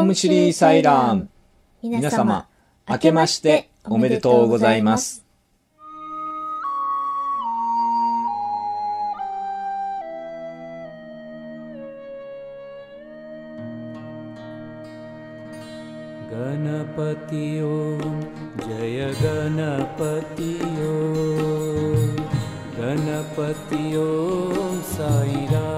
ムシリーサイラーム。皆様、明けましておめでとうございます。 ガナパティオジャヤガナパティオガナパティオサイラ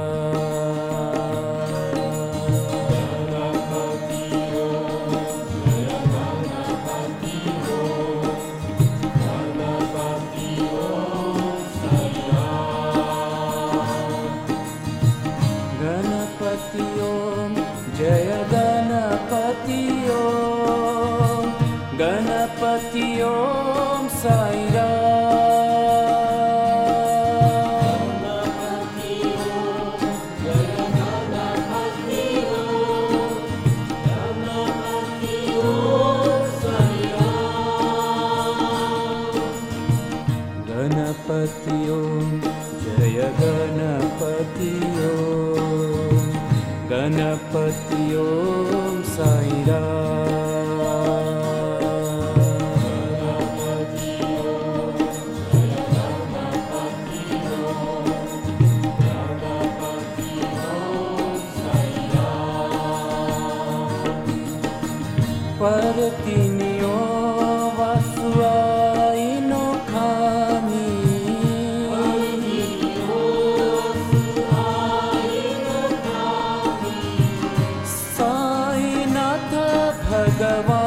गणपति ओम साई परतिनियो वसुआई नो खामी साईनाथ भगवान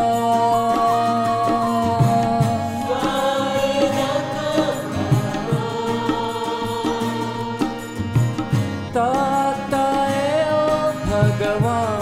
ताताए ओ भगवान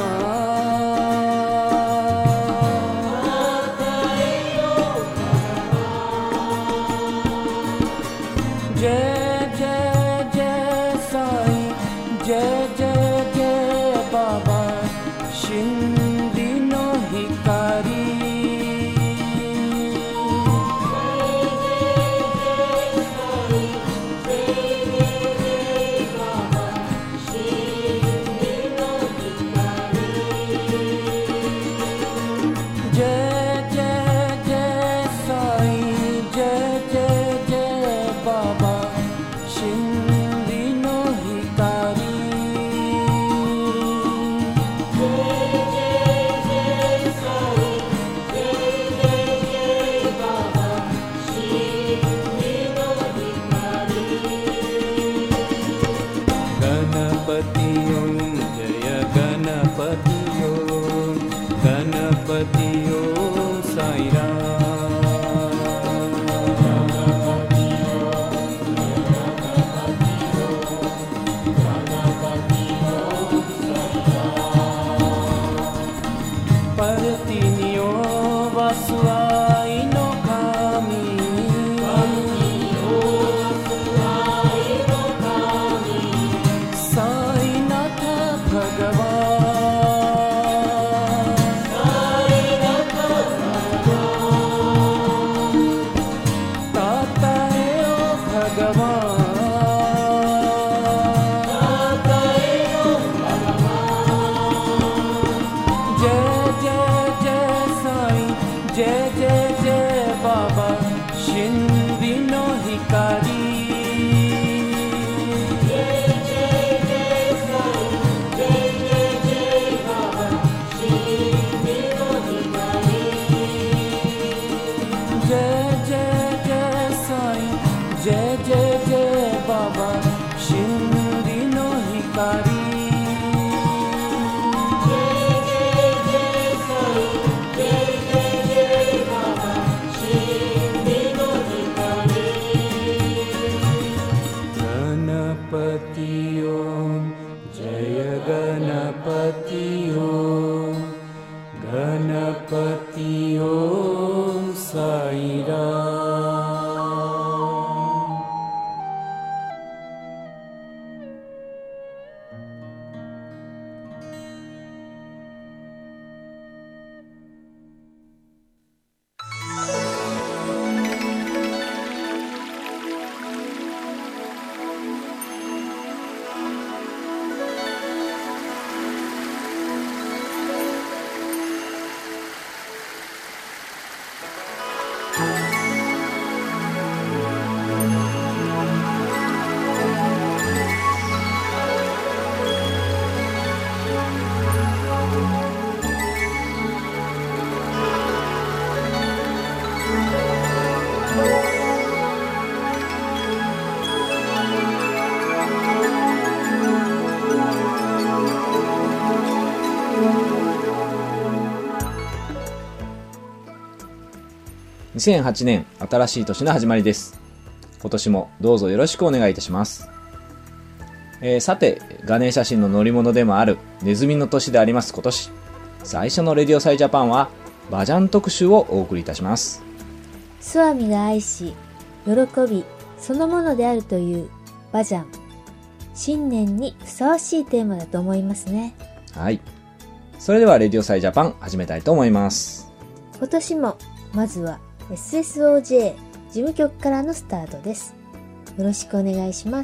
2008年新しい年の始まりです。今年もどうぞよろしくお願いいたします。さて、ガネーシャ神の乗り物でもあるネズミの年であります今年、最初のレディオサイジャパンはバジャン特集をお送りいたします。 スワミが愛し、喜びそのものであるというバジャン。新年にふさわしいテーマだと思いますね。 はい。それではレディオサイジャパン始めたいと思います。 今年もまずは SSOJ 事務局からのスタートです。よろしくお願いします。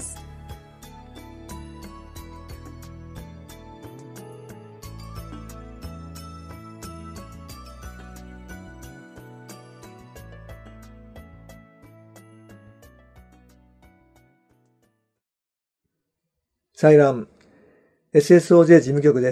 サイラン SSOJ 事務局です。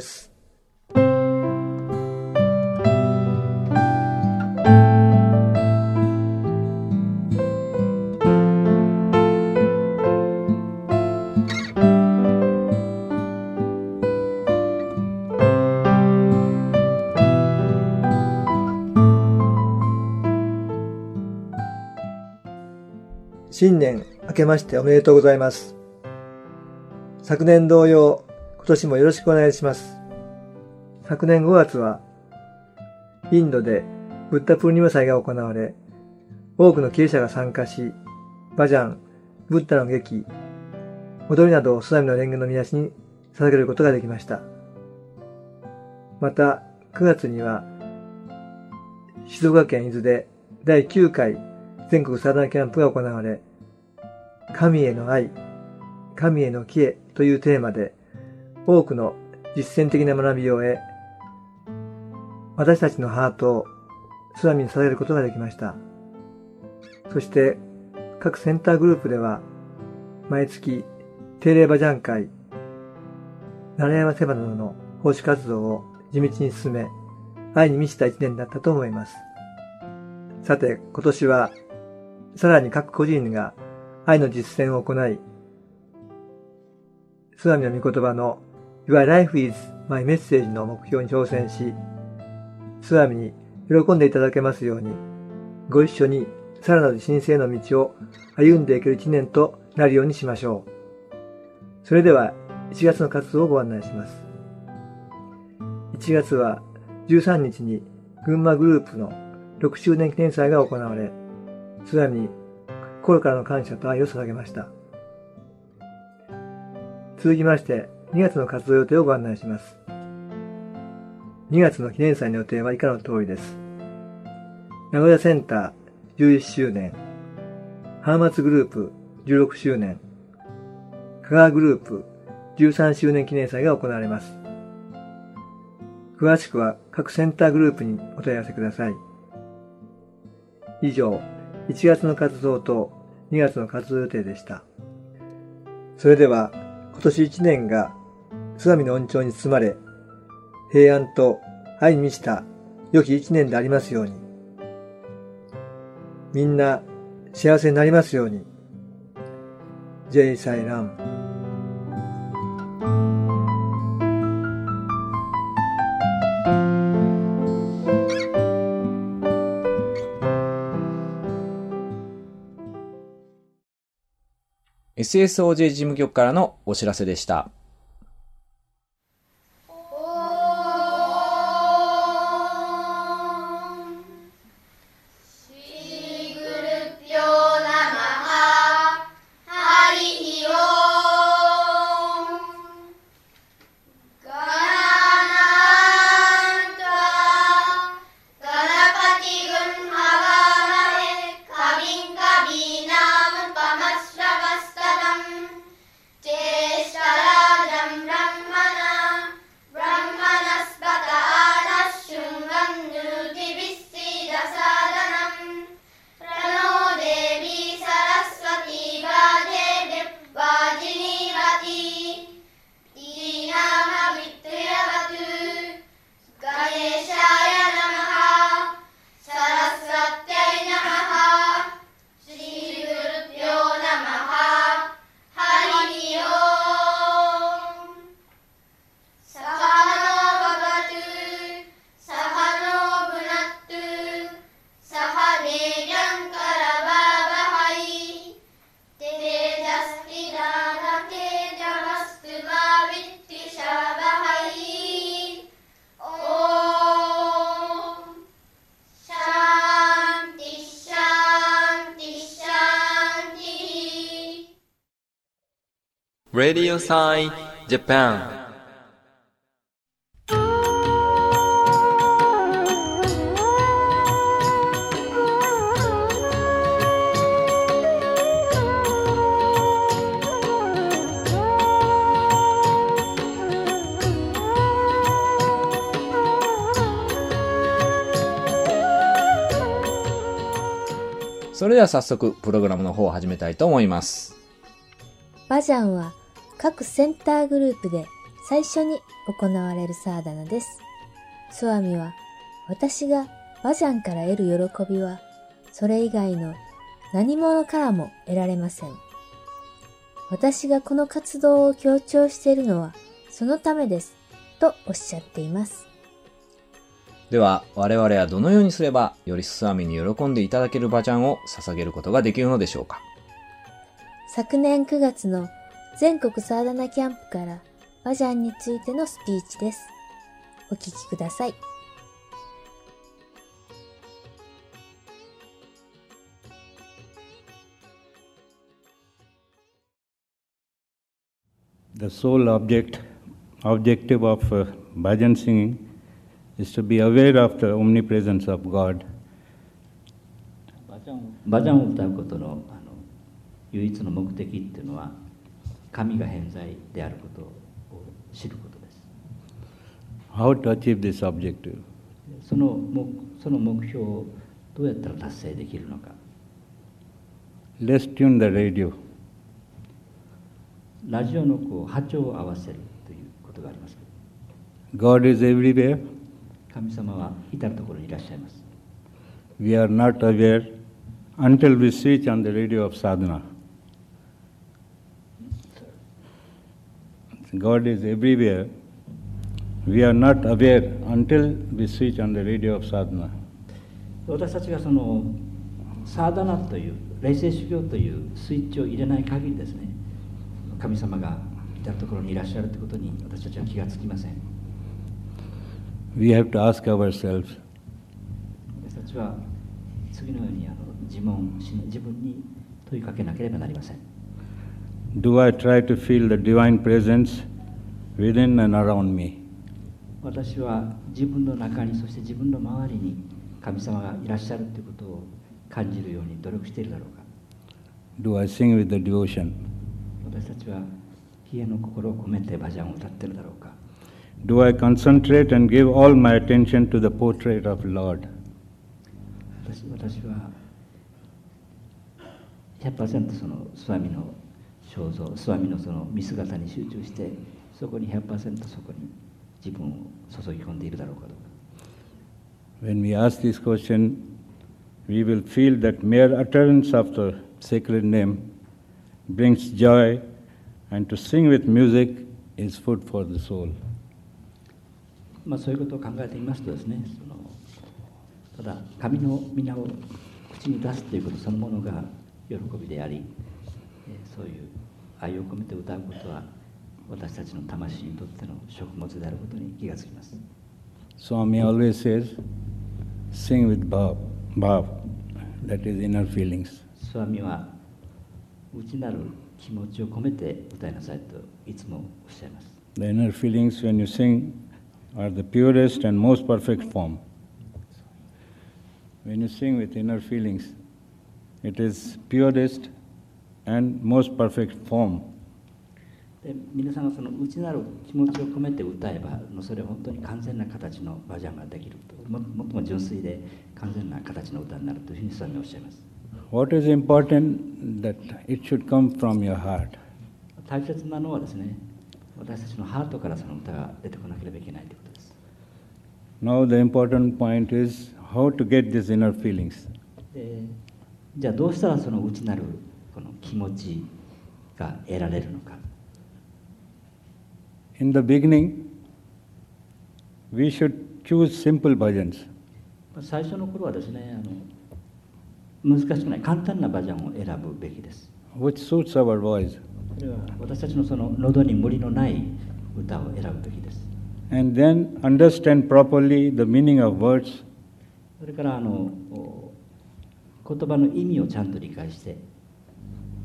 新年明けましておめでとうございます。昨年同様、今年もよろしくお願いします。昨年5月は、インドでブッダプルニマ祭が行われ、多くのキリシャが参加し、バジャン、ブッダの劇、踊りなどをスワミの蓮華の御足に捧げることができました。また、9月には、静岡県伊豆で第9回全国サーダーキャンプが行われ、神への愛、神への帰依というテーマで多くの実践的な学びを得、私たちのハートをスワミに捧げることができました。そして各センターグループでは毎月定例バジャン会、奈良山セバなどの奉仕活動を地道に進め、愛に満ちた一年だったと思います。さて今年はさらに各個人が愛の実践を行い、スワミの御言葉の Your Life is My Message の目標に挑戦し、スワミに喜んでいただけますように、ご一緒にさらなる神聖の道を歩んでいける一年となるようにしましょう。それでは1月の活動をご案内します。1月は13日に群馬グループの6周年記念祭が行われ、スワミに心からの感謝と愛を捧げました。続きまして2月の活動予定をご案内します。2月の記念祭の予定は以下の通りです。名古屋センター11周年、浜松グループ16周年、香川グループ13周年記念祭が行われます。詳しくは各センターグループにお問い合わせください。以上、1月の活動と2月の活動予定でした。それでは今年1年がスワミの恩寵に包まれ、平安と愛に満ちた良き1年でありますように。みんな幸せになりますように。ジェイサイラン。 SSOJ 事務局からのお知らせでした。 Jeshara Radio Sai Japan. それでは早速プログラムの方を始めたいと思います。 バジャンは各センターグループで最初に行われるサーダナです。スワミは私がバジャンから得る喜びはそれ以外の何者からも得られません。私がこの活動を強調しているのはそのためですとおっしゃっています。 では我々はどのようにすればよりスワミに喜んでいただけるバジャンを捧げることができるのでしょうか。 昨年9月の全国サーダナキャンプからバジャンについてのスピーチです。お聞きください。 The sole objective of bhajan singing is to be aware of the omnipresence of God. バジャンを歌うことの唯一の目的っていうのは神が偏在であることを知ることです。 How to achieve this objective? その目標をどうやったら達成できるのか。 Let's tune the radio. ラジオの波長を合わせるということがあります。 God is everywhere. 神様は至るところにいらっしゃいます。 We are not aware until we switch on the radio of sadhana. God is everywhere. We are not aware until we switch on the radio of sadhana. 私たちがそのサーダナという霊性修行というスイッチを入れない限りですね、神様が至るところにいらっしゃるということに私たちは気がつきません。 We have to ask ourselves. 私たちは次のように自分に問いかけなければなりません。 Do I try to feel the divine presence within and around me? 私は自分の中に、そして自分の周りに神様がいらっしゃるということを感じるように努力しているだろうか。 Do I sing with the devotion? 私たちは冷えの心を込めてバジャンを歌っているだろうか。 Do I concentrate and give all my attention to the portrait of Lord? 私は 100% そのスワミの肖像、スワミのその見姿に集中して、そこに 100% そこに自分を注ぎ込んでいるだろうかどうか。 When we ask this question, we will feel that mere utterance of the sacred name brings joy, and to sing with music is food for the soul. そういうことを考えてみますとですね、ただ神の皆を口に出すということそのものが喜びであり、そういう愛を込めて歌うことは私たちの魂にとっての食物であることに気がつきます。 Swami always says, sing with bhav, that is inner feelings. スワミは内なる気持ちを込めて歌いなさいといつもおっしゃいます。 The inner feelings when you sing are the purest and most perfect form. When you sing with inner feelings, it is purest and most perfect form. で皆さんがその内なる気持ちを込めて歌えば、それは本当に完全な形のバジャンができると、最も純粋で完全な形の歌になるというふうにスワミはおっしゃいます。 What is important that it should come from your heart. 大切なのはですね、私たちのハートからその歌が出てこなければいけないということです。 Now the important point is how to get these inner feelings. じゃあどうしたらその内なるこの気持ちが得られるのか。 In the beginning, we should choose simple bhajans. 最初の頃はですね、難しくない簡単なバジャンを選ぶべきです。 Which suits our voice. それは私たちのその喉に無理のない歌を選ぶべきです。 And then understand properly the meaning of words. それから言葉の意味をちゃんと理解して、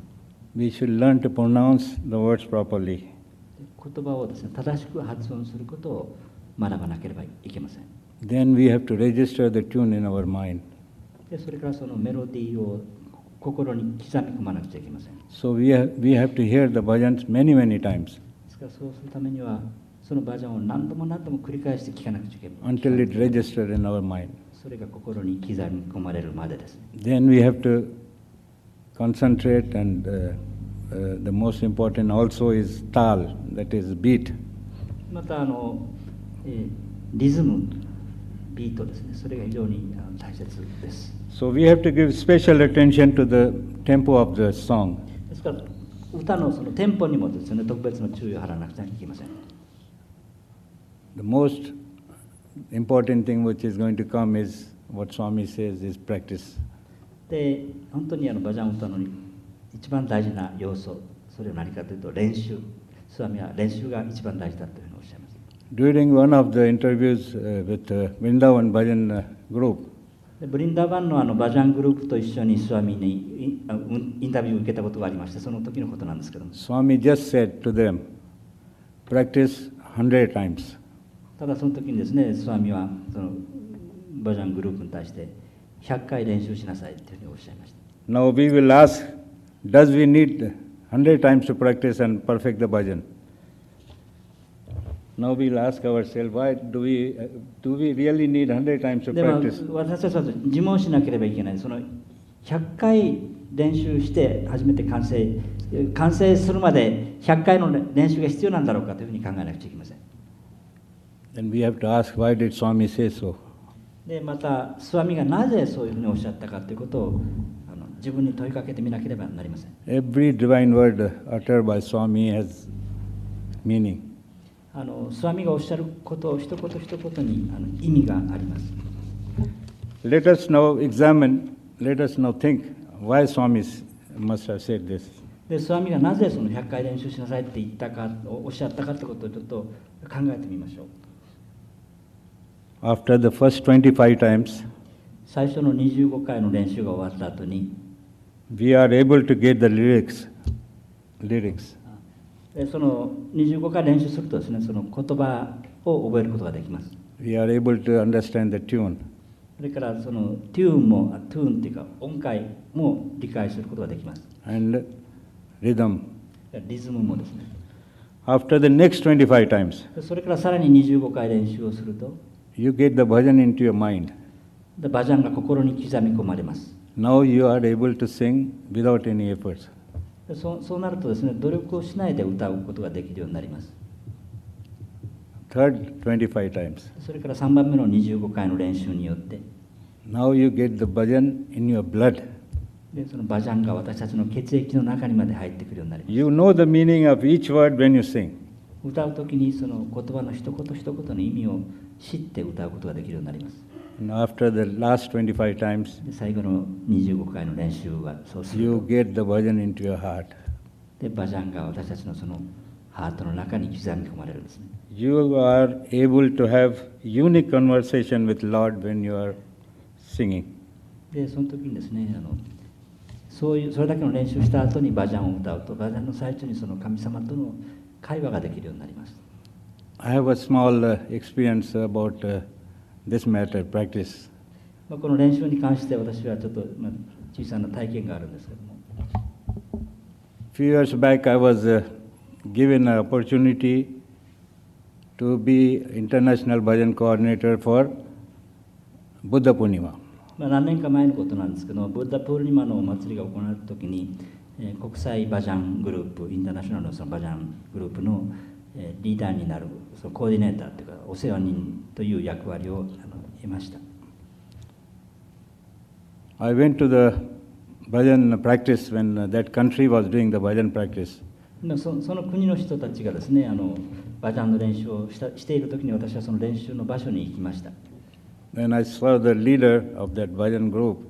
we should learn to pronounce the words properly. 言葉をですね、正しく発音することを学ばなければいけません。 Then we have to register the tune in our mind. でそれからそのメロディーを心に刻み込まなくちゃいけません。 So we have to hear the bhajans many, many times ですからそうするためにはそのバージョンを何度も何度も繰り返して聞かなくちゃいけません。 until it registers in our mind. それが心に刻み込まれるまでですね。 Then we have to concentrate and the most important also is tal, that is beat. またリズム、ビートですね。それが非常に大切です。 So we have to give special attention to the tempo of the song. ですから歌のそのテンポにもですね、特別の注意を払わなくちゃいけません。 The most important thing which is going to come is what Swami says is practice. で、本当にバジャンを歌うのに一番大事な要素、それは何かというと練習。スワミは練習が一番大事だというふうにおっしゃいます。 During one of the interviews with Vrindavan Bhajan group, でブリンダーバンのバジャングループと一緒にスワミにインタビューを受けたことがありまして、その時のことなんですけども、 Swami just said to them, practice 100 times. ただその時にですね、スワミはそのバジャングループに対して100回練習しなさいというふうにおっしゃいました。 Now we will ask, does we need 100 times to practice and perfect the bhajan? Now we'll ask ourselves, why do we really need 100 times to でも practice? 私たちは自問しなければいけない。その100回練習して初めて完成するまで100回の練習が必要なんだろうかというふうに考えなくちゃいけません。 Then we have to ask, why did Swami say so? でまたスワミがなぜそういうふうにおっしゃったかということを自分に問いかけてみなければなりません。 Every divine word uttered by Swami has meaning. スワミがおっしゃることを一言一言に意味があります。 Let us now examine, let us now think why Swami must have said this. でスワミがなぜその100回練習しなさいって言ったか、おっしゃったかということをちょっと考えてみましょう。 After the first 25 times, 最初の25回の練習が終わった後に、 we are able to get the lyrics. その25回練習するとですね、その言葉を覚えることができます。 We are able to understand the tune. それからそのトゥーンっていうか音階も理解することができます。 And rhythm. リズムもですね。 After the next 25 times, それからさらに25回練習をすると、 you get the bhajan into your mind. バジャンが心に刻み込まれます。 Now you are able to sing without any efforts. そうなるとですね、努力をしないで歌うことができるようになります。 Third 25 times. それから3番目の25回の練習によって、 Now you get the bhajan in your blood. でそのバジャンが私たちの血液の中にまで入ってくるようになります。 You know the meaning of each word when you sing. 歌うときにその言葉の一言一言の意味を知って歌うことができるようになります。 And after the last 25 times, で最後の25回の練習がそうする you と、 get the bhajan into your heart. でバジャンが私たちのそのハートの中に刻み込まれるんですね。 You are able to have unique conversation with Lord when you are singing. でその時にですね、それだけの練習した後にバジャンを歌うと、バジャンの最中にその神様との会話ができるようになります。 I have a small experience about this matter, practice. この練習に関して私はちょっと小さな体験があるんですけども、 Few years back, I was given an opportunity to be international bhajan coordinator for Buddha Purnima. 何年か前のことなんですけど、ブッダプールニマのお祭りが行われた時に、国際バジャングループ、インターナショナルのそのバジャングループのリーダーになる、そのコーディネーターというかお世話人という役割を得ました。 I went to the bhajan practice when that country was doing the bhajan practice. その国の人たちがですね、バジャンの練習をしている時に私はその練習の場所に行きました。 When I saw the leader of that bhajan group,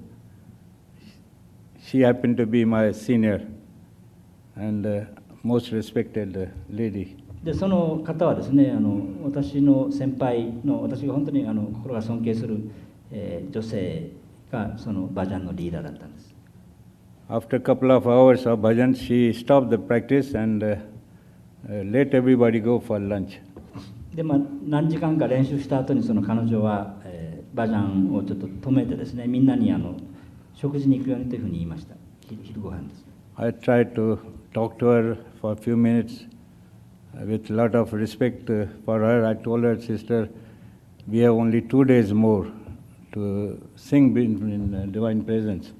she happened to be my senior and most respected lady. でその方はですね、私の先輩の、私が本当に心が尊敬する、女性がそのバジャンのリーダーだったんです。 after a couple of hours of bhajan, she stopped the practice and let everybody go for lunch. で何時間か練習した後にその彼女は、バジャンをちょっと止めてですね、みんなに食事に行くようにというふうに言いました。昼ご飯です。 I tried to talk to her for a few minutes with a lot of respect for her. I told her, sister, we have only 2 days more to sing in divine presence.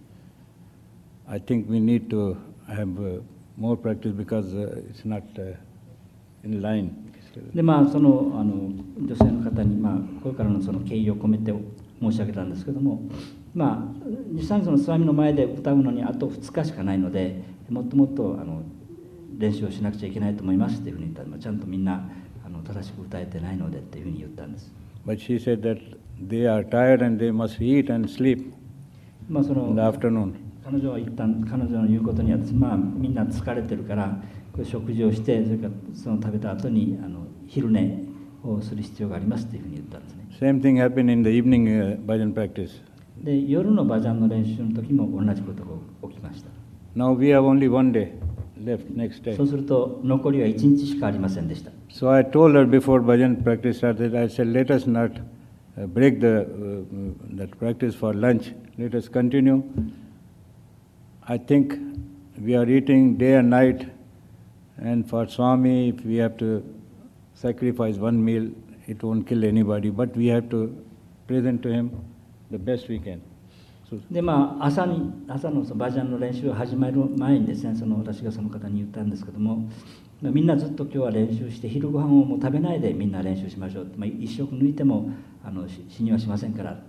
I think we need to have more practice because it's not in line. でその女性の方にこれからのその敬意を込めて申し上げたんですけども、実際にそのスワミの前で歌うのにあと2日しかないので、もっともっと練習をしなくちゃいけないと思いますっていうふうに言ったら、ちゃんとみんな正しく歌えてないのでっていうふうに言ったんです。 But she said that they are tired and they must eat and sleep in the afternoon. 彼女は一旦彼女の言うことにはみんな疲れてるから食事をして、それからその食べた後に昼寝をする必要がありますというふうに言ったんですね。 Same thing happened in the evening bhajan practice. で夜のバジャンの練習の時も同じことが起きました。 Now we have only 1 day left next day. そうすると残りは1日しかありませんでした。 So I told her before bhajan practice started, I said, let us not break that practice for lunch. Let us continue. I think we are eating day and night, and for Swami, if we have to sacrifice one meal, it won't kill anybody, but we have to present to him the best we can. で朝のバジャンの練習を始める前にですね、私がその方に言ったんですけども、みんなずっと今日は練習して昼ご飯をもう食べないでみんな練習しましょう、一食抜いても死にはしませんからって、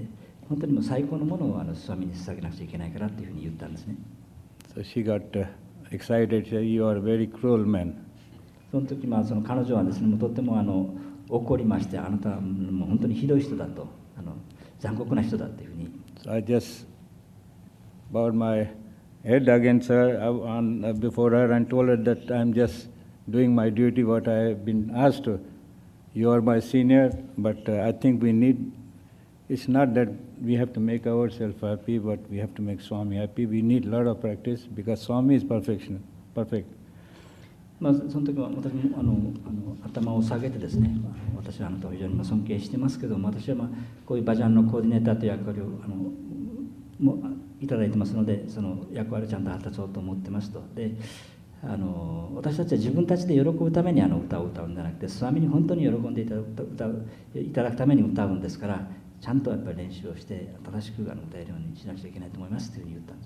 本当にもう最高のものをスワミに捧げなくちゃいけないからっていうふうに言ったんですね。 So she got excited. She said, "You are a very cruel man." その時その彼女はですね、もうとっても怒りまして、あなたはもう本当にひどい人だと、残酷な人だっていうふうに。 So I just bowed my head against her before her and told her that I'm just doing my duty, what I have been asked to. You are my senior, but I think we need. It's not that we have to make ourselves happy, but we have to make Swami happy. We need a lot of practice because Swami is perfect. その時は私も頭を下げてですね、私はあなたを非常に尊敬してますけども、私はこういうバジャンのコーディネーターという役割をもいただいてますので、その役割をちゃんと果たそうと思ってますと。で私たちは自分たちで喜ぶために歌を歌うんじゃなくて、スワミに本当に喜んでいただくために歌うんですから、ちゃんとやっぱり練習をして正しく歌えるようにしなくちゃいけないと思いますというふうに言ったんです。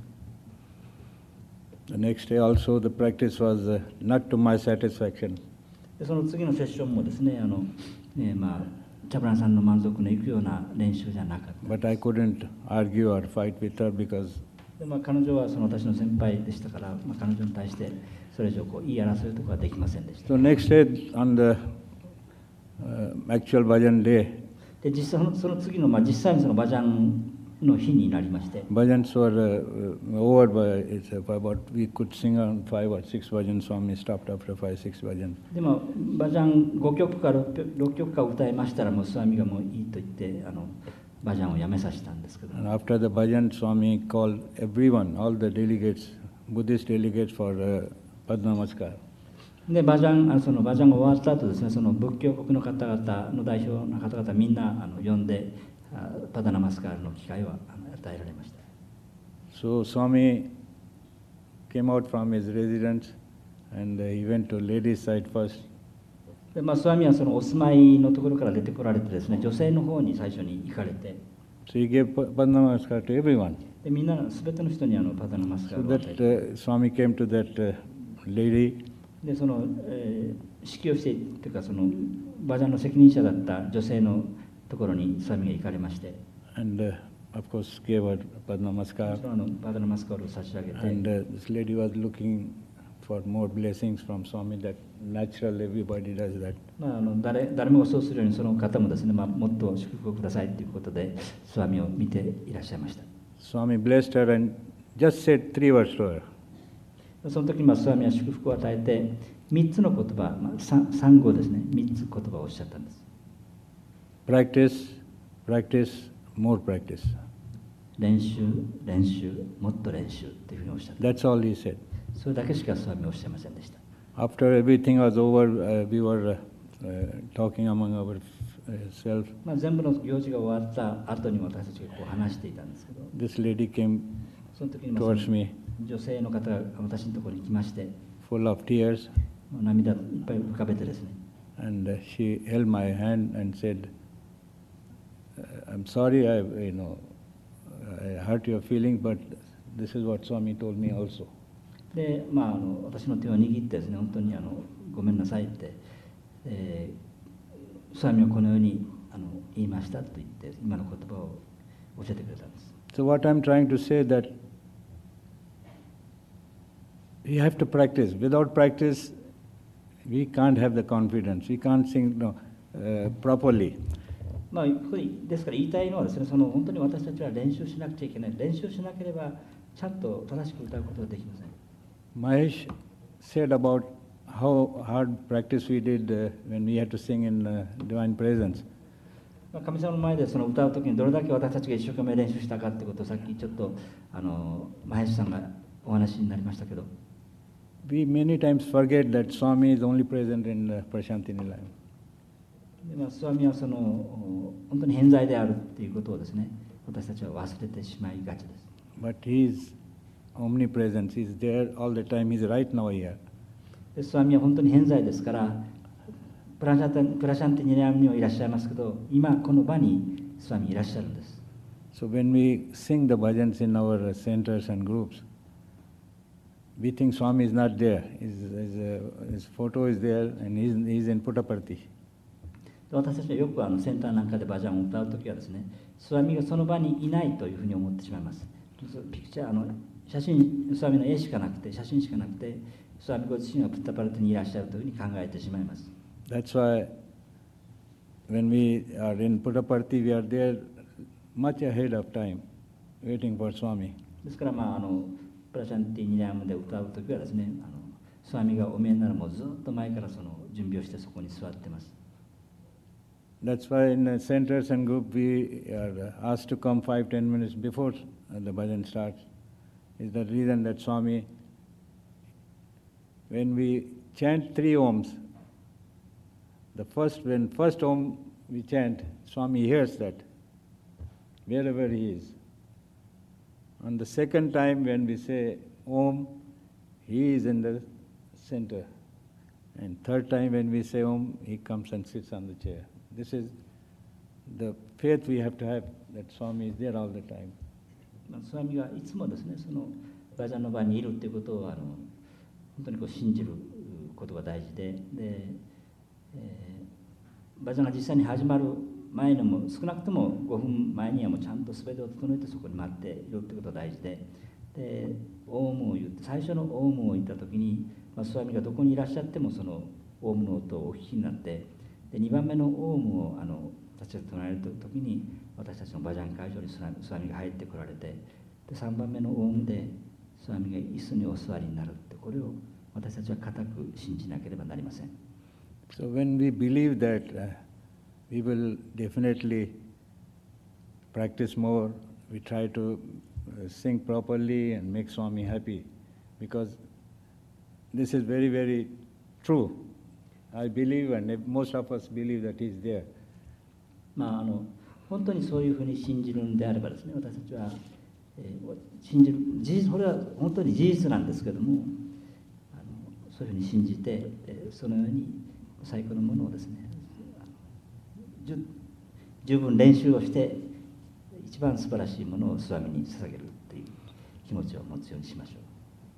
The next day also the practice was not to my satisfaction. その次のセッションもですね、チャブランさんの満足のいくような練習じゃなかった。 But I couldn't argue or fight with her because 彼女はその私の先輩でしたから、彼女に対してそれ以上言い争うところはできませんでした。 So next day on the actual bhajan day, で実際その次の実際にそのバジャンの日になりまして、 bhajans were over by it's about we could sing on 5 or 6 bhajans. Swami stopped after 5, 6 bhajans. でバジャン5曲か 6曲か歌いましたら、もうスワミがもういいと言ってバジャンをやめさせたんですけど。 And after the bhajan, Swami called everyone, all the delegates, Buddhist delegates, for Padma Namaskar. でそのバジャンが終わった後ですね、その仏教国の方々の代表の方々みんな呼んでパダナマスカールの機会は与えられました。 So Swami came out from his residence and he went to ladies' side first. でスワミはそのお住まいのところから出てこられてですね、女性の方に最初に行かれて。 So he gave Padma Namaskar to everyone. でみんな全ての人にパダナマスカールを与えて。 So that Swami came to that lady. でその、指揮をしてというかそのバジャンの責任者だった女性のところにスワミが行かれまして、 and of course gave her Padma Namaskar. パダナマスカールを差し上げて、 and this lady was looking for more blessings from Swami. That natural, everybody does that. 誰もそうするようにその方もですね、もっと祝福をくださいということでスワミを見ていらっしゃいました。 Swami blessed her and just said 3 words to her. その時にスワミは祝福を与えて3つの言葉、3語ですね、3つ言葉をおっしゃったんです。 Practice, practice, more practice. 練習、練習、もっと練習というふうにおっしゃって、 That's all he said. それだけしかスワミはおっしゃいませんでした。 After everything was over, we were talking among ourselves. 全部の行事が終わった後に私たちがこう話していたんですけど、 This lady came その時に towards me, 女性の方が私のところに来まして、 full of tears, 涙いっぱい浮かべてですね、 and she held my hand and said, "I'm sorry, I hurt your feeling, but this is what Swami told me also." で、私の手を握ってですね、本当にごめんなさいって、スワミはこのように言いましたと言って、今の言葉を教えてくれたんです。 So what I'm trying to say that we have to practice. Without practice, we can't have the confidence. We can't sing properly. ここにですから言いたいのはですね、本当に私たちは練習しなくちゃいけない。練習しなければちゃんと正しく歌うことができません。 Mahesh said about how hard practice we did when we had to sing in Divine Presence. 神様の前で歌うときにどれだけ私たちが一生懸命練習したかってことをさっきちょっとマヘシさんがお話になりましたけど、 We many times forget that Swami is only present in Prashanti Nilayam. スワミは本当に偏在であるっていうことをですね、私たちは忘れてしまいがちです。 But he is omnipresent. He is there all the time. He is right now here. でスワミは本当に偏在ですから、プラシャンティニラムにはいらっしゃいますけど、今この場にスワミいらっしゃるんです。 So when we sing the bhajans in our centers and groups, we think Swami is not there. His photo is there and he is in Puttaparthi. 私たちはよくセンターなんかでバジャンを歌うときはですね、スワミがその場にいないというふうに思ってしまいます。ピクチャー写真、スワミの絵しかなくて、写真しかなくて、スワミご自身はプッタパルテにいらっしゃるというふうに考えてしまいます。 That's why when we are in Puttaparthi, we are there much ahead of time, waiting for Swami. ですから、プラシャンティニラムで歌うときはですね、スワミがお見えになるもうずっと前から準備をしてそこに座ってます。 That's why in the centers and group we are asked to come 5-10 minutes before the bhajan starts. Is the reason that Swami, when we chant 3 ohms, when first om we chant, Swami hears that wherever he is. On the second time when we say om, he is in the center. And third time when we say om, he comes and sits on the chair. This is the faith we have to have, that Swami is there all the time. スワミがいつもですね、バジャンの場にいるということを本当に信じることが大事で、バジャンが実際に始まる前にも少なくとも5分前にはもうちゃんと全てを整えてそこに待っているということが大事で、オウムを言って最初のオウムを言った時に、スワミがどこにいらっしゃってもそのオウムの音をお聞きになって、2番目のオウムを私たちが唱える時に私たちのバジャン会場にスワミが入ってこられて、3番目のオウムでスワミが椅子にお座りになるって、これを私たちは固く信じなければなりません。 So when we believe that we will definitely practice more, we try to sing properly and make Swami happy, because this is very, very true. I believe, and most of us believe, that he is there. 本当にそういうふうに信じるんであればですね、私たちは、信じる事実、これは本当に事実なんですけども、そういうふうに信じて、そのように最高のものをですね、十分練習をして一番素晴らしいものをスワミに捧げるという気持ちを持つようにしましょう。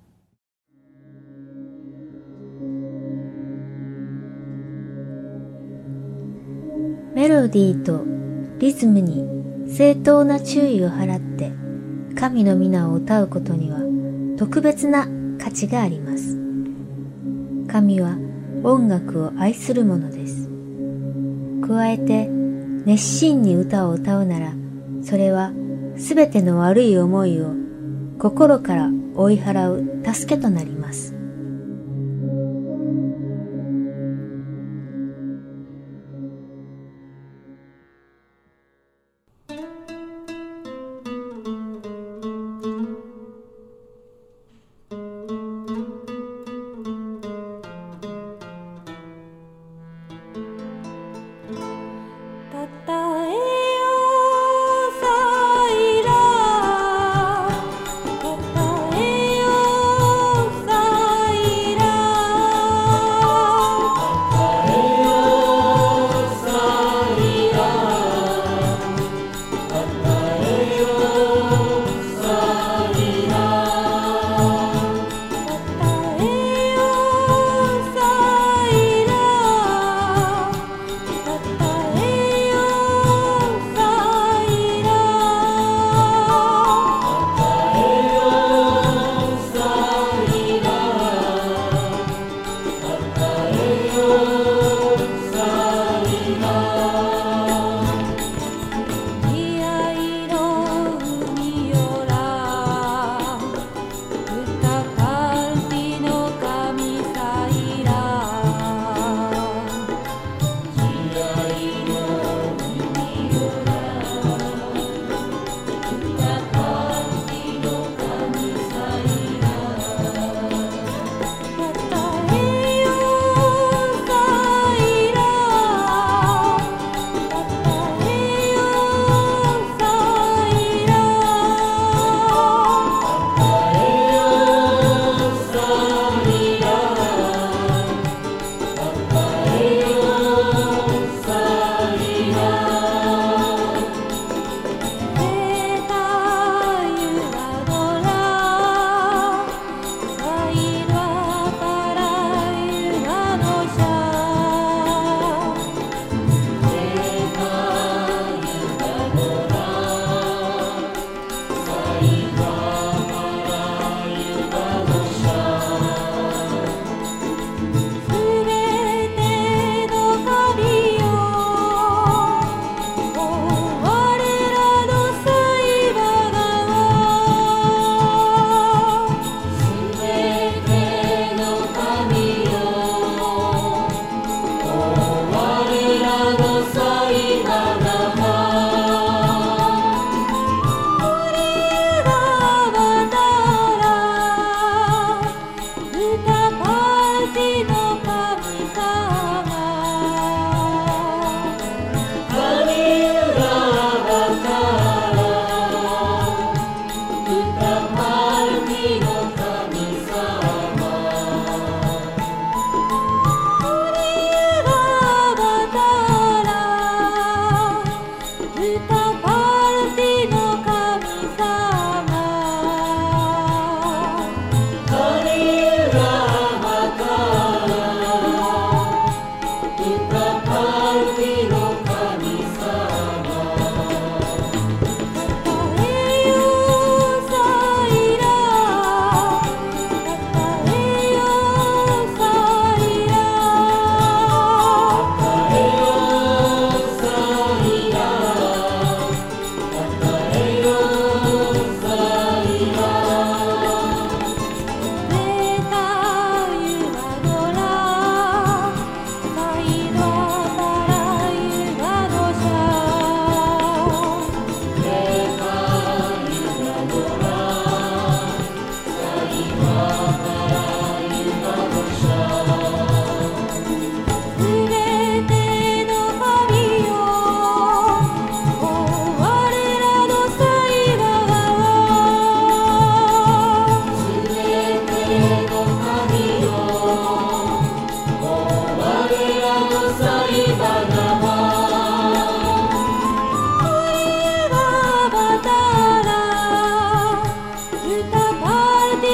メロディーとリズムに正当な注意を払って神の皆を歌うことには特別な価値があります。神は音楽を愛するものです。加えて熱心に歌を歌うなら、それはすべての悪い思いを心から追い払う助けとなります。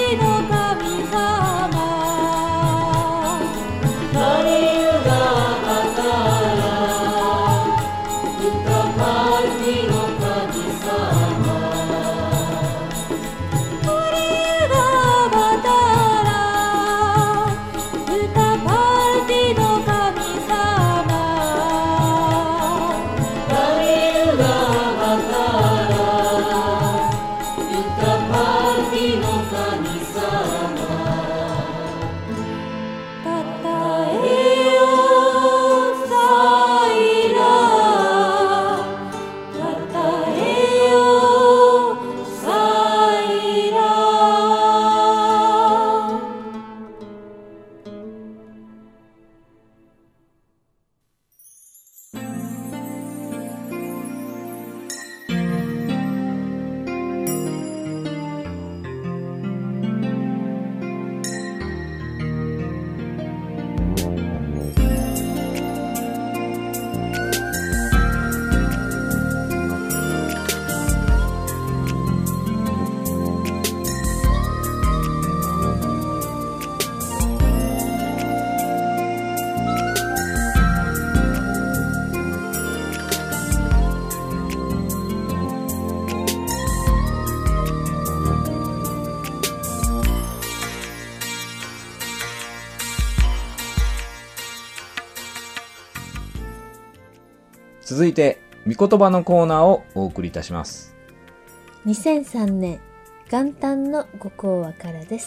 続いて、御言葉のコーナーをお送りいたします。 2003年元旦のご講話からです。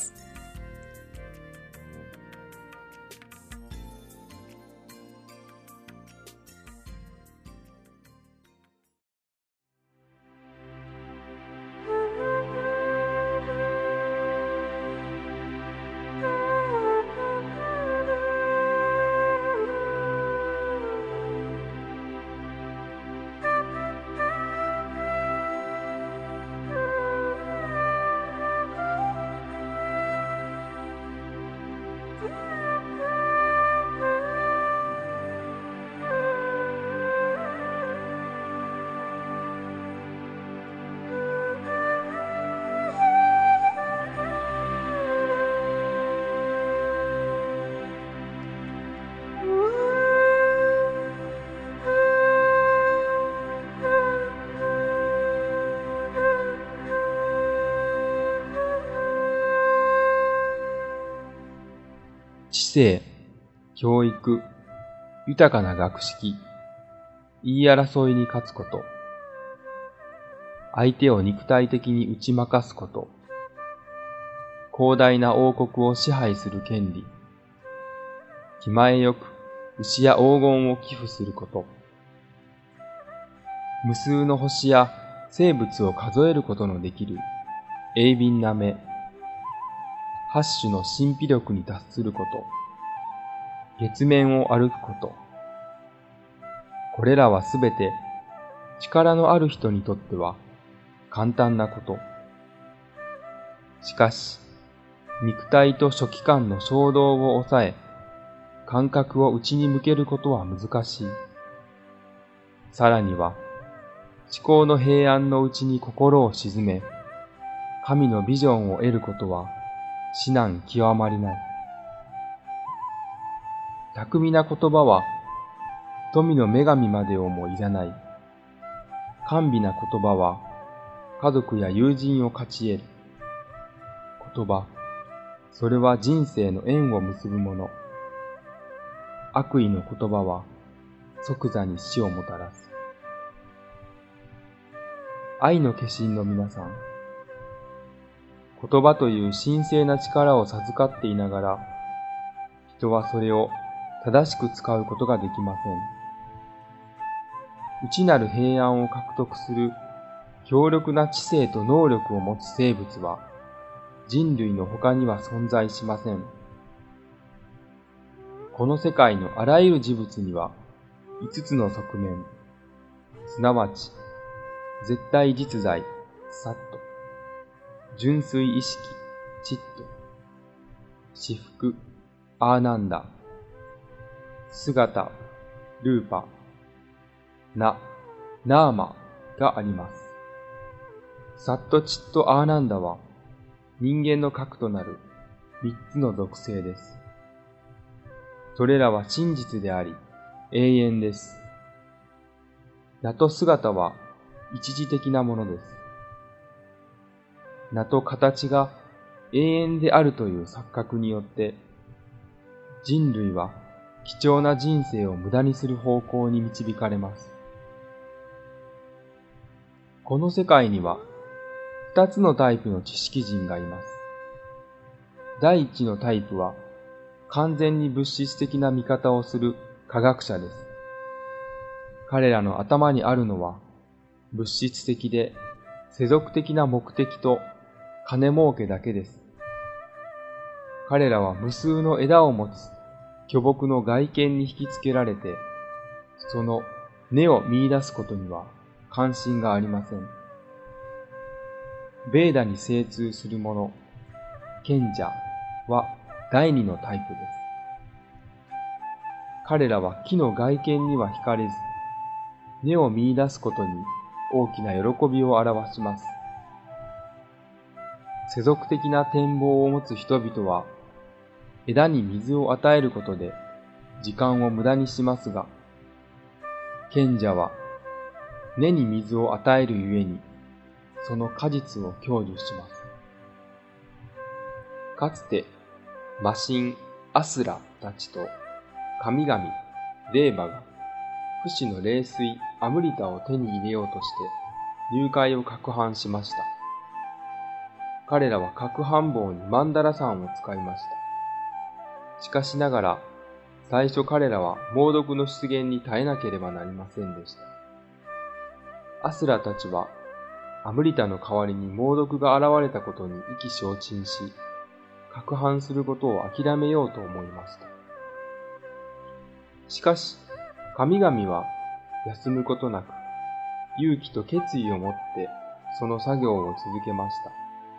知性、教育、豊かな学識、言い争いに勝つこと、相手を肉体的に打ち負かすこと、広大な王国を支配する権利、気前よく牛や黄金を寄付すること、無数の星や生物を数えることのできる鋭敏な目、8種の神秘力に達すること、月面を歩くこと。これらはすべて力のある人にとっては簡単なこと。しかし、肉体と書記官の衝動を抑え、感覚を内に向けることは難しい。さらには、思考の平安のうちに心を鎮め、神のビジョンを得ることは至難極まりない。巧みな言葉は富の女神までをもいらない。甘美な言葉は家族や友人を勝ち得る。言葉、それは人生の縁を結ぶもの。悪意の言葉は即座に死をもたらす。愛の化身の皆さん、言葉という神聖な力を授かっていながら、人はそれを正しく使うことができません。内なる平安を獲得する強力な知性と能力を持つ生物は人類の他には存在しません。この世界のあらゆる事物には5つの側面、すなわち絶対実在、サット、純粋意識、チット、至福、アーナンダ、姿、ルーパ、ナーマがあります。サットチットアーナンダは人間の核となる三つの属性です。それらは真実であり、永遠です。名と姿は一時的なものです。名と形が永遠であるという錯覚によって、人類は貴重な人生を無駄にする方向に導かれます。この世界には二つのタイプの知識人がいます。第一のタイプは完全に物質的な見方をする科学者です。彼らの頭にあるのは物質的で世俗的な目的と金儲けだけです。彼らは無数の枝を持つ巨木の外見に引きつけられて、その根を見出すことには関心がありません。ベーダに精通する者、賢者は第二のタイプです。彼らは木の外見には惹かれず、根を見出すことに大きな喜びを表します。世俗的な展望を持つ人々は、枝に水を与えることで時間を無駄にしますが、賢者は根に水を与えるゆえに、その果実を享受します。かつて、魔神アスラたちと神々レーバが不死の霊水アムリタを手に入れようとして入会を攪拌しました。彼らは攪拌棒にマンダラ酸を使いました。しかしながら、最初彼らは猛毒の出現に耐えなければなりませんでした。アスラたちはアムリタの代わりに猛毒が現れたことに意気消沈し、攪拌することを諦めようと思いました。しかし、神々は休むことなく、勇気と決意を持ってその作業を続けました。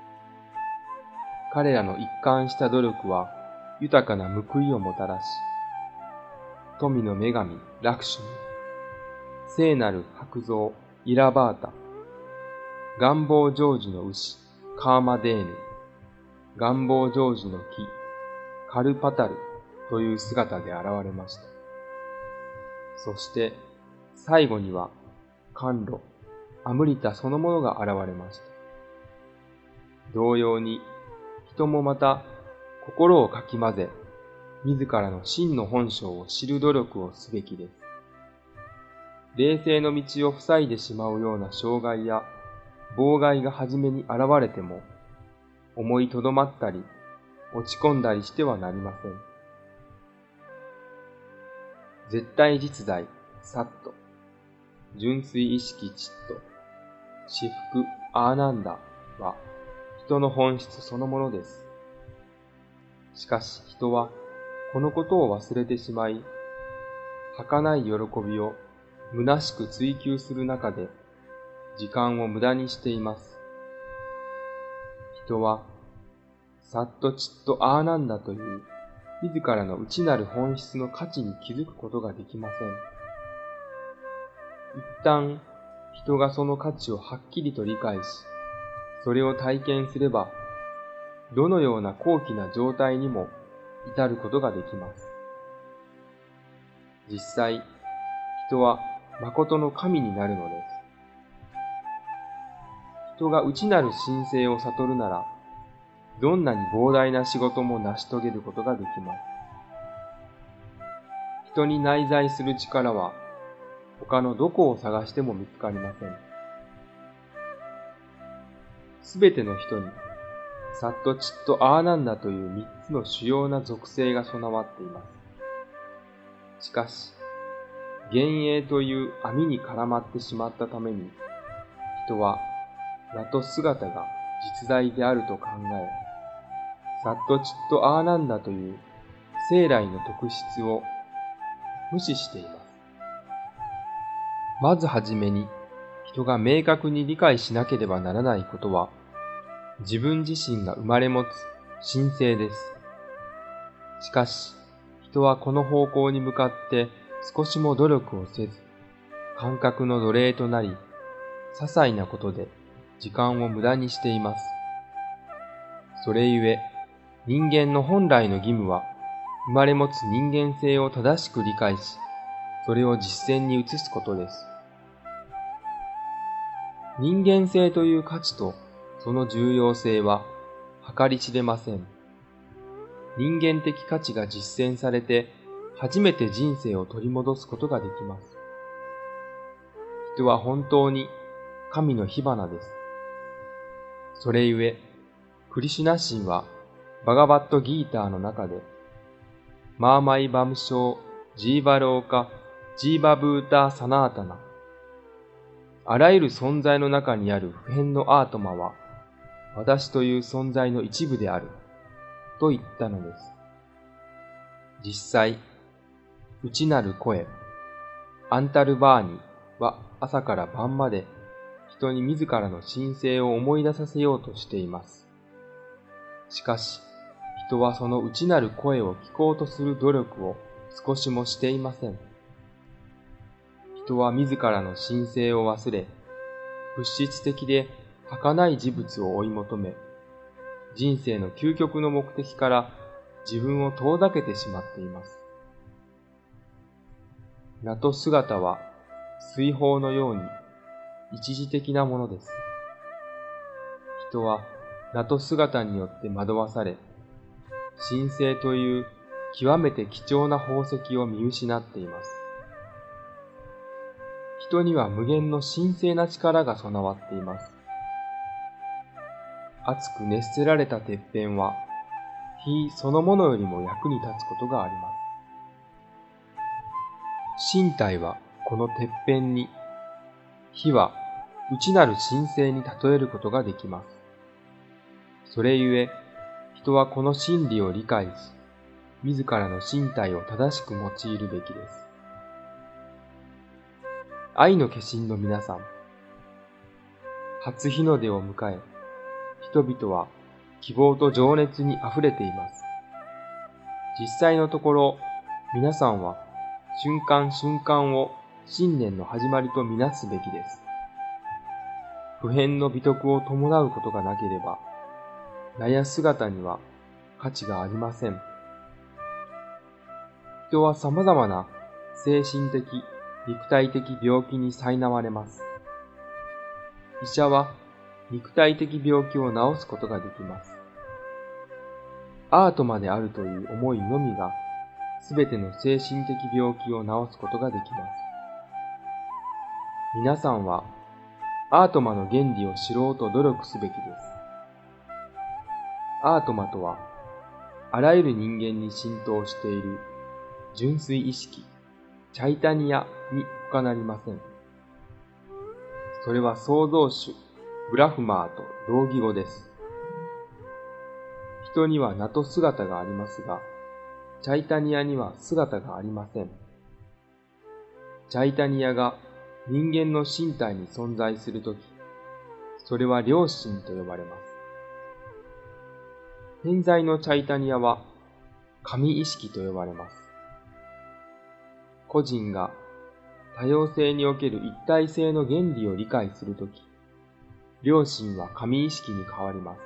彼らの一貫した努力は豊かな報いをもたらし、富の女神ラクシュミ、聖なる白象イラバータ、願望成就の牛カーマデーヌ、願望成就の木カルパタルという姿で現れました。そして最後には甘露、アムリタそのものが現れました。同様に人もまた心をかき混ぜ、自らの真の本性を知る努力をすべきです。霊性の道を塞いでしまうような障害や妨害が初めに現れても、思いとどまったり、落ち込んだりしてはなりません。絶対実在、サット、純粋意識チット、至福、アーナンダは人の本質そのものです。しかし人はこのことを忘れてしまい、儚い喜びを虚しく追求する中で時間を無駄にしています。人はサットチットアーナンダという自らの内なる本質の価値に気づくことができません。一旦人がその価値をはっきりと理解し、それを体験すれば、どのような高貴な状態にも至ることができます。実際、人は誠の神になるのです。人が内なる神性を悟るなら、どんなに膨大な仕事も成し遂げることができます。人に内在する力は、他のどこを探しても見つかりません。すべての人に、サットチットアーナンダという三つの主要な属性が備わっています。しかし、幻影という網に絡まってしまったために、人は名と姿が実在であると考え、サットチットアーナンダという生来の特質を無視しています。まずはじめに、人が明確に理解しなければならないことは、自分自身が生まれ持つ神性です。しかし、人はこの方向に向かって少しも努力をせず、感覚の奴隷となり、些細なことで時間を無駄にしています。 それゆえ、人間の本来の義務は、生まれ持つ人間性を正しく理解し、それを実践に移すことです。人間性という価値とその重要性は計り知れません。人間的価値が実践されて、初めて人生を取り戻すことができます。人は本当に神の火花です。それゆえ、クリシュナ神はバガバットギーターの中で、マーマイバムショー、ジーバローカ、ジーバブーターサナータナ。あらゆる存在の中にある不変のアートマは、私という存在の一部である、と言ったのです。実際、内なる声、アンタルバーニは朝から晩まで人に自らの神性を思い出させようとしています。しかし、人はその内なる声を聞こうとする努力を少しもしていません。人は自らの神性を忘れ、物質的で儚い事物を追い求め、人生の究極の目的から自分を遠ざけてしまっています。名と姿は水泡のように一時的なものです。人は名と姿によって惑わされ、神性という極めて貴重な宝石を見失っています。人には無限の神聖な力が備わっています。熱く熱せられた鉄片は、火そのものよりも役に立つことがあります。身体はこの鉄片に、火は内なる神聖に例えることができます。それゆえ、人はこの真理を理解し、自らの身体を正しく用いるべきです。愛の化身の皆さん、初日の出を迎え、人々は希望と情熱に溢れています。実際のところ、皆さんは瞬間瞬間を新年の始まりとみなすべきです。不変の美徳を伴うことがなければ、名や姿には価値がありません。人は様々な精神的、肉体的病気に苛まれます。医者は肉体的病気を治すことができます。アートまであるという思いのみが、すべての精神的病気を治すことができます。皆さんは、アートマの原理を知ろうと努力すべきです。アートマとは、あらゆる人間に浸透している純粋意識、チャイタニアに他なりません。それは創造主、ブラフマーと同義語です。人には名と姿がありますが、チャイタニアには姿がありません。チャイタニアが人間の身体に存在するとき、それは良心と呼ばれます。偏在のチャイタニアは神意識と呼ばれます。個人が多様性における一体性の原理を理解するとき、良心は神意識に変わります。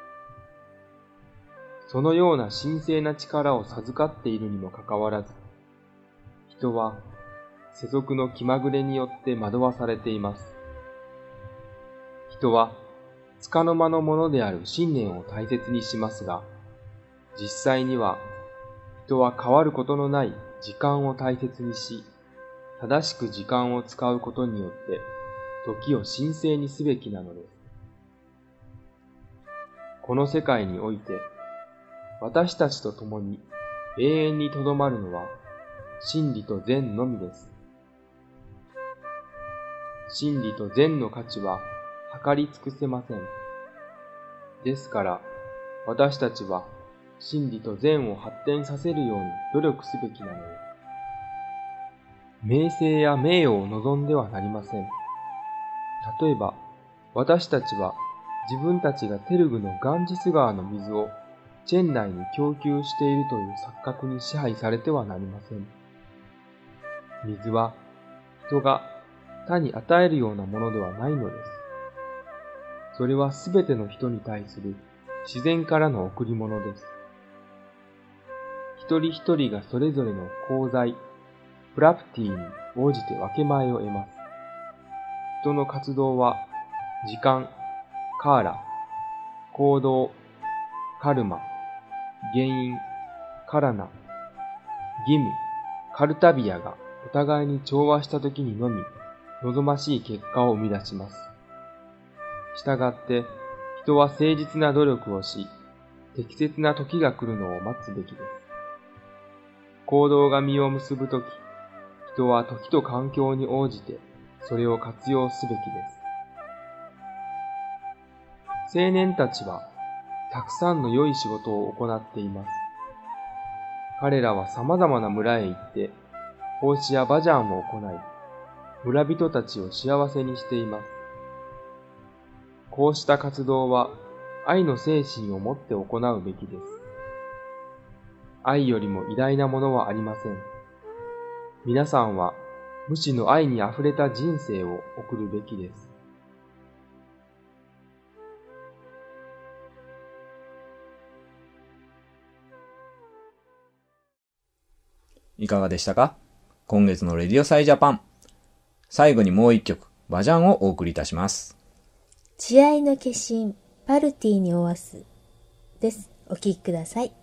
そのような神聖な力を授かっているにもかかわらず、人は世俗の気まぐれによって惑わされています。人は束の間のものである信念を大切にしますが、実際には人は変わることのない時間を大切にし、正しく時間を使うことによって時を神聖にすべきなのです。この世界において、私たちと共に永遠にとどまるのは真理と善のみです。真理と善の価値は計り尽くせません。ですから、私たちは真理と善を発展させるように努力すべきなのです。名声や名誉を望んではなりません。例えば、私たちは自分たちがテルグのガンジス川の水をチェン内に供給しているという錯覚に支配されてはなりません。水は人が他に与えるようなものではないのです。それはすべての人に対する自然からの贈り物です。一人一人がそれぞれの功罪、プラプティに応じて分け前を得ます。人の活動は、時間、カーラ、行動、カルマ、原因、カラナ、義務、カルタビアがお互いに調和したときにのみ、望ましい結果を生み出します。したがって、人は誠実な努力をし、適切な時が来るのを待つべきです。行動が実を結ぶとき、人は時と環境に応じてそれを活用すべきです。青年たちはたくさんの良い仕事を行っています。彼らは様々な村へ行って、奉仕やバジャンを行い、村人たちを幸せにしています。こうした活動は愛の精神を持って行うべきです。愛よりも偉大なものはありません。皆さんは無私の愛にあふれた人生を送るべきです。 いかがでしたか？今月のレディオサイジャパン。最後にもう一曲、バジャンをお送りいたします。 慈愛の化身、パルティにおわすです。お聴きください。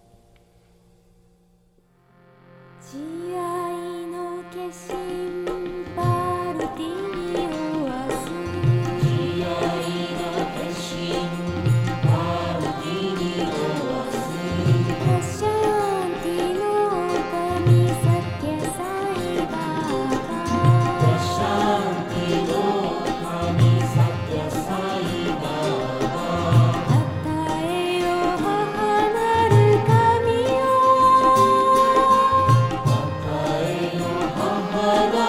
慈愛の化身、パルティにおわす。慈愛の化身、パルティにおわす。パシャンティの神サッキャサイバーバ。パシャンティの神サッキャサイバーバ。与えよ母なる神よ。母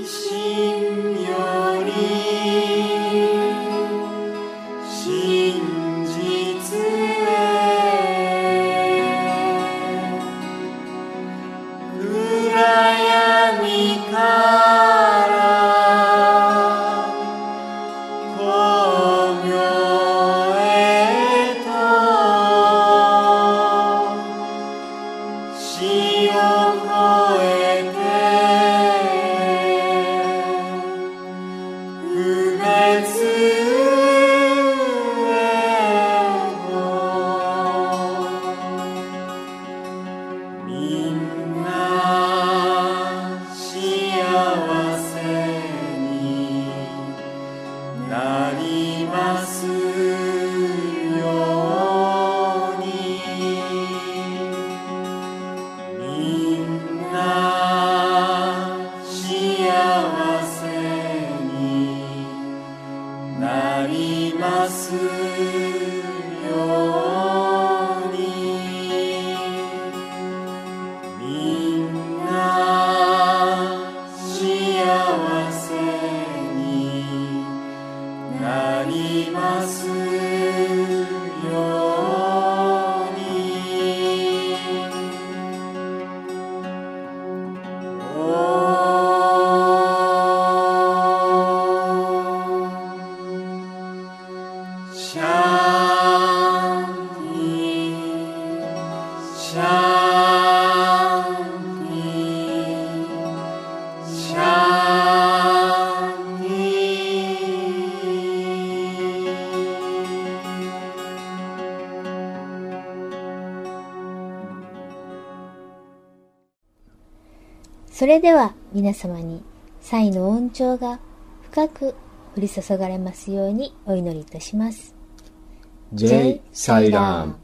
それでは皆様に祭の恩寵が深く降り注がれますようにお祈りいたします。 ジェイ・サイラーム。